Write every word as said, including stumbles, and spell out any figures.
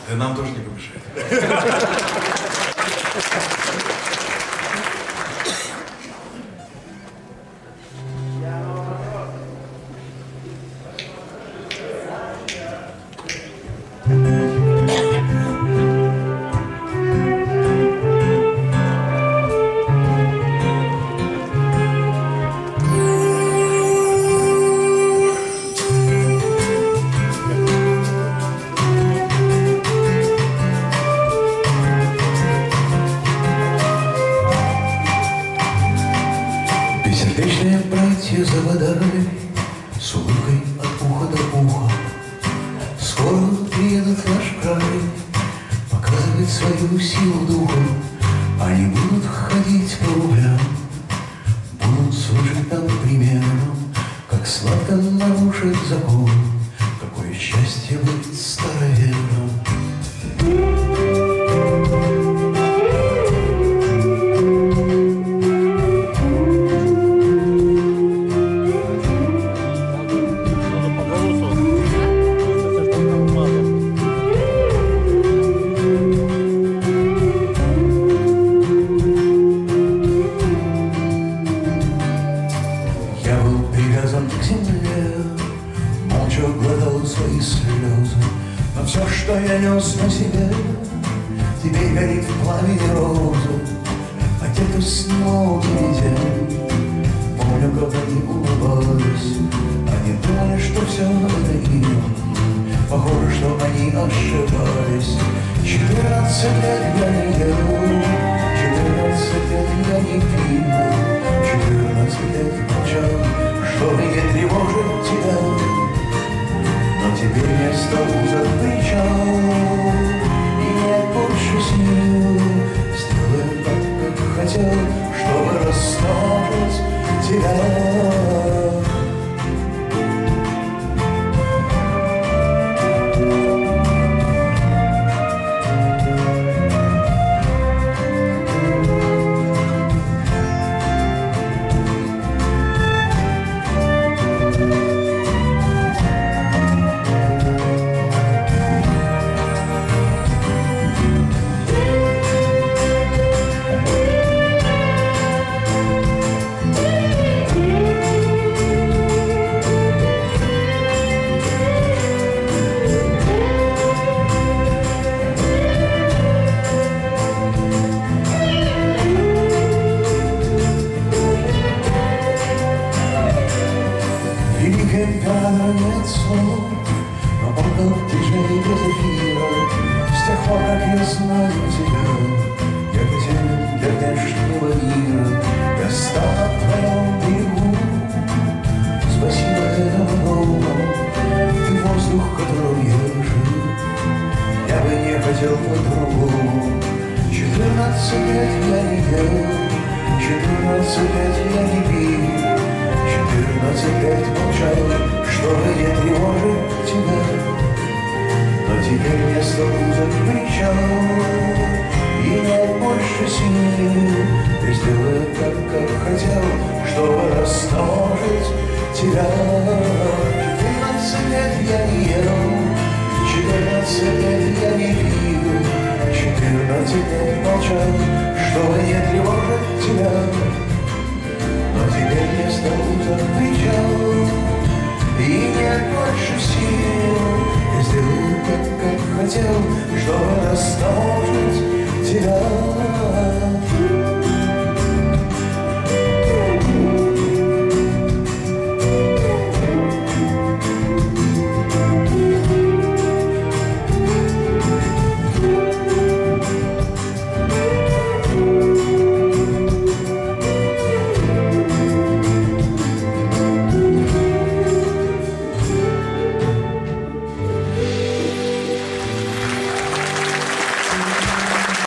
Да нам тоже не помешает. Бессердечные братья за водой, с улыбкой от уха до уха, скоро приедут в наш край, показывать свою силу духа. Они будут ходить по рублям, будут служить нам примером, как сладко нарушить закон, какое счастье быть старовером. К земле, молча глотал свои слезы, но все, что я нес на себе, теперь горит в пламени розы. А те, кто снимал день, помню, как они улыбались, они думали, что все это им. Похоже, что они ошибались. Четырнадцать лет я не ел, четырнадцать лет я не пил, четырнадцать лет молчал, чтобы не тревожить тебя. Но теперь место узок причал, и нет больше сил. Сделаю так, как хотел, чтобы растопить тебя. Нет слов, но он был диджей без эфира. С тех пор, как я знаю тебя, я потерян для внешнего мира. Я стал на твоем берегу, спасибо этому, и воздух, которым я жил, я бы не хотел по-другому. Четырнадцать лет я не ел, четырнадцать лет я не пил, четырнадцать лет молчал, чтобы не тревожить тебя. Но теперь место узок причал, и нет больше сил. Ты сделай так, как хотел, чтобы растопить тебя. Четырнадцать лет я не ел, четырнадцать лет я не пил, четырнадцать лет молчал, чтобы не тревожить тебя. Но теперь место узок причал, и нет больше сил. Я сделаю так, как хотел, чтобы растопить